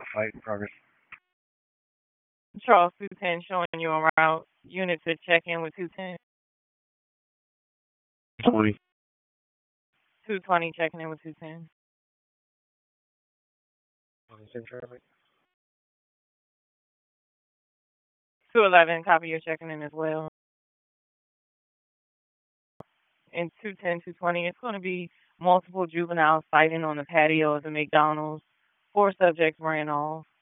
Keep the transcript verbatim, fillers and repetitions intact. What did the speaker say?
fight in progress. Charles two ten showing you en route. Unit to check in with two ten. twenty. two twenty checking in with two ten. twenty-six traffic. two eleven, copy your checking in as well. And two ten, two twenty, it's going to be multiple juveniles fighting on the patio of the McDonald's. Four subjects ran off.